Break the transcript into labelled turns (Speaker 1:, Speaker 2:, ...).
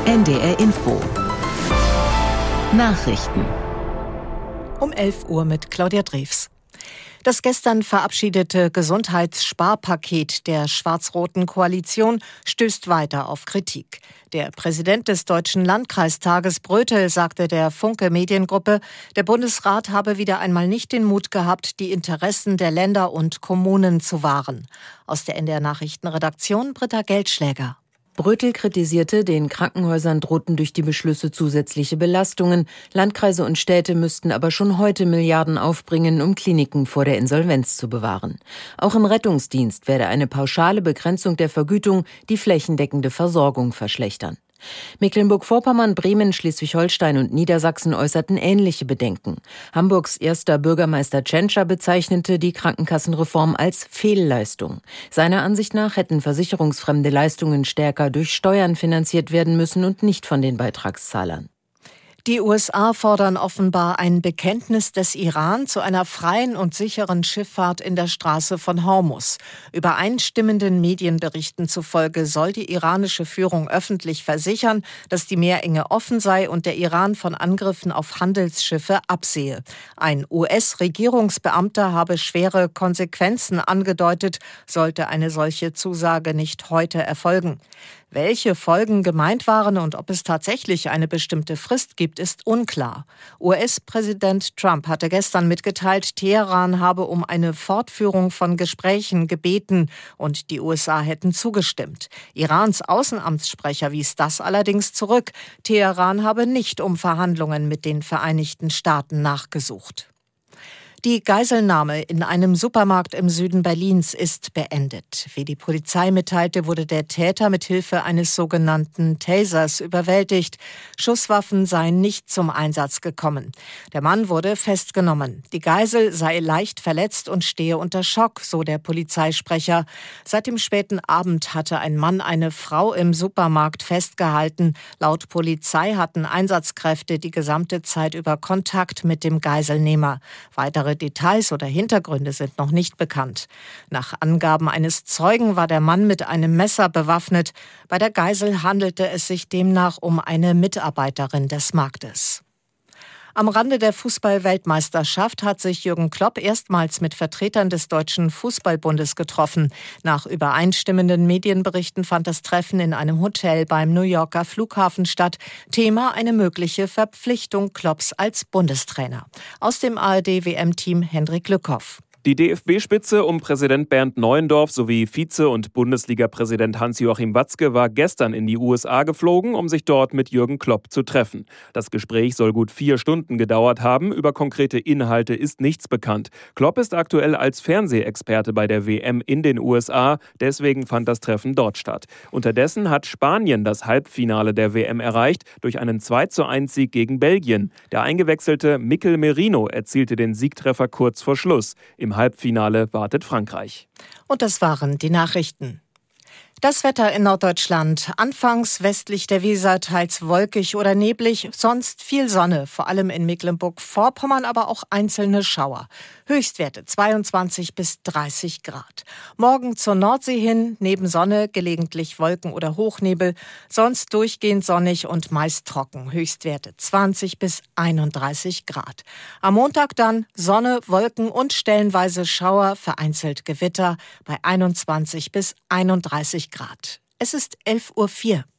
Speaker 1: NDR Info. Nachrichten.
Speaker 2: Um 11 Uhr mit Claudia Drews. Das gestern verabschiedete Gesundheitssparpaket der schwarz-roten Koalition stößt weiter auf Kritik. Der Präsident des Deutschen Landkreistages Brötel sagte der Funke Mediengruppe, der Bundesrat habe wieder einmal nicht den Mut gehabt, die Interessen der Länder und Kommunen zu wahren. Aus der NDR Nachrichtenredaktion Britta Geldschläger.
Speaker 3: Brötel kritisierte, den Krankenhäusern drohten durch die Beschlüsse zusätzliche Belastungen. Landkreise und Städte müssten aber schon heute Milliarden aufbringen, um Kliniken vor der Insolvenz zu bewahren. Auch im Rettungsdienst werde eine pauschale Begrenzung der Vergütung die flächendeckende Versorgung verschlechtern. Mecklenburg-Vorpommern, Bremen, Schleswig-Holstein und Niedersachsen äußerten ähnliche Bedenken. Hamburgs erster Bürgermeister Tschentscher bezeichnete die Krankenkassenreform als Fehlleistung. Seiner Ansicht nach hätten versicherungsfremde Leistungen stärker durch Steuern finanziert werden müssen und nicht von den Beitragszahlern.
Speaker 2: Die USA fordern offenbar ein Bekenntnis des Iran zu einer freien und sicheren Schifffahrt in der Straße von Hormuz. Übereinstimmenden Medienberichten zufolge soll die iranische Führung öffentlich versichern, dass die Meerenge offen sei und der Iran von Angriffen auf Handelsschiffe absehe. Ein US-Regierungsbeamter habe schwere Konsequenzen angedeutet, sollte eine solche Zusage nicht heute erfolgen. Welche Folgen gemeint waren und ob es tatsächlich eine bestimmte Frist gibt, ist unklar. US-Präsident Trump hatte gestern mitgeteilt, Teheran habe um eine Fortführung von Gesprächen gebeten und die USA hätten zugestimmt. Irans Außenamtssprecher wies das allerdings zurück. Teheran habe nicht um Verhandlungen mit den Vereinigten Staaten nachgesucht. Die Geiselnahme in einem Supermarkt im Süden Berlins ist beendet. Wie die Polizei mitteilte, wurde der Täter mit Hilfe eines sogenannten Tasers überwältigt. Schusswaffen seien nicht zum Einsatz gekommen. Der Mann wurde festgenommen. Die Geisel sei leicht verletzt und stehe unter Schock, so der Polizeisprecher. Seit dem späten Abend hatte ein Mann eine Frau im Supermarkt festgehalten. Laut Polizei hatten Einsatzkräfte die gesamte Zeit über Kontakt mit dem Geiselnehmer. Weitere Details oder Hintergründe sind noch nicht bekannt. Nach Angaben eines Zeugen war der Mann mit einem Messer bewaffnet. Bei der Geisel handelte es sich demnach um eine Mitarbeiterin des Marktes. Am Rande der Fußball-Weltmeisterschaft hat sich Jürgen Klopp erstmals mit Vertretern des Deutschen Fußballbundes getroffen. Nach übereinstimmenden Medienberichten fand das Treffen in einem Hotel beim New Yorker Flughafen statt. Thema eine mögliche Verpflichtung Klopps als Bundestrainer. Aus dem ARD-WM-Team Hendrik Lückhoff.
Speaker 4: Die DFB-Spitze um Präsident Bernd Neuendorf sowie Vize- und Bundesliga-Präsident Hans-Joachim Watzke war gestern in die USA geflogen, um sich dort mit Jürgen Klopp zu treffen. Das Gespräch soll gut 4 Stunden gedauert haben. Über konkrete Inhalte ist nichts bekannt. Klopp ist aktuell als Fernsehexperte bei der WM in den USA. Deswegen fand das Treffen dort statt. Unterdessen hat Spanien das Halbfinale der WM erreicht durch einen 2:1-Sieg gegen Belgien. Der eingewechselte Mikel Merino erzielte den Siegtreffer kurz vor Schluss. Im Halbfinale wartet Frankreich.
Speaker 2: Und das waren die Nachrichten. Das Wetter in Norddeutschland. Anfangs westlich der Weser teils wolkig oder neblig, sonst viel Sonne, vor allem in Mecklenburg-Vorpommern, aber auch einzelne Schauer. Höchstwerte 22 bis 30 Grad. Morgen zur Nordsee hin, neben Sonne, gelegentlich Wolken oder Hochnebel, sonst durchgehend sonnig und meist trocken. Höchstwerte 20 bis 31 Grad. Am Montag dann Sonne, Wolken und stellenweise Schauer, vereinzelt Gewitter bei 21 bis 31 Grad. Es ist 11:04 Uhr.